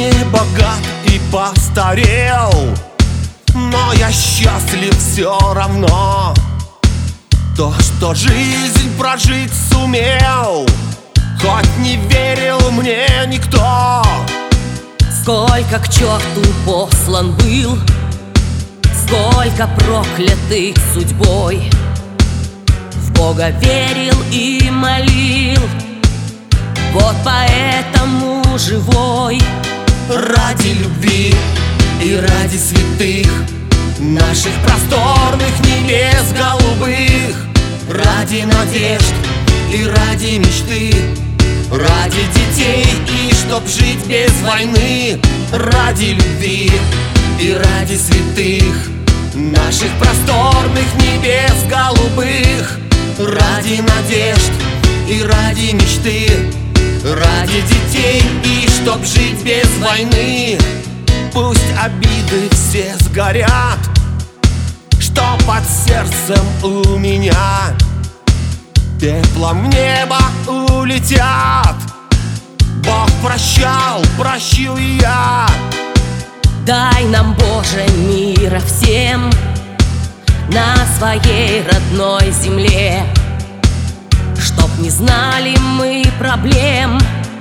не богат и постарел, но я счастлив все равно. То, что жизнь прожить сумел, хоть не верил мне никто. Сколько к черту послан был, сколько проклятых судьбой. В Бога верил и молил, вот поэтому живой. Ради любви и ради святых наших просторных небес голубых, ради надежд и ради мечты, ради детей и чтоб жить без войны. Ради любви и ради святых наших просторных небес голубых, ради надежд и ради мечты, ради детей и чтоб жить без войны. Пусть обиды все сгорят, что под сердцем у меня, пеплом в небо улетят. Бог прощал, прощу и я. Дай нам, Боже, мира всем на своей родной земле, чтоб не знали мы проблем,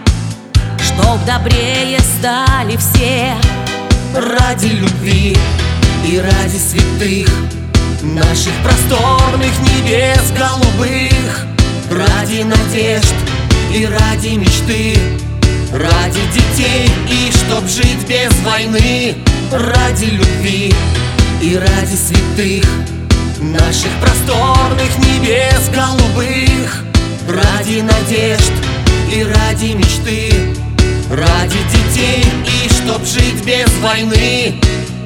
чтоб добрее стали все. Ради любви и ради святых наших просторных небес голубых, ради надежд и ради мечты, ради детей и чтоб жить без войны. Ради любви и ради святых наших просторных небес голубых, ради надежд и ради мечты, ради детей и чтоб жить без войны.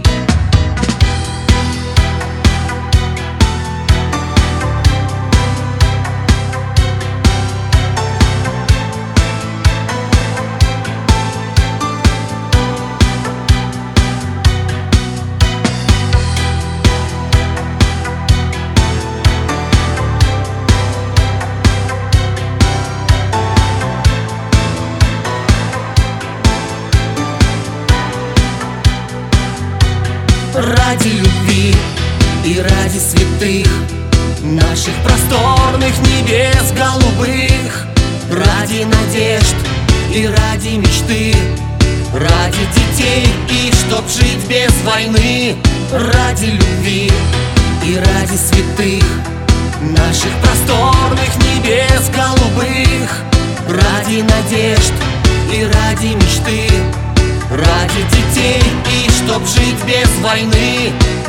Ради любви и ради святых наших просторных небес голубых, ради надежд и ради мечты, ради детей и чтоб жить без войны. Ради любви и ради святых наших просторных небес голубых, ради надежд и ради мечты, ради детей и чтоб жить без войны.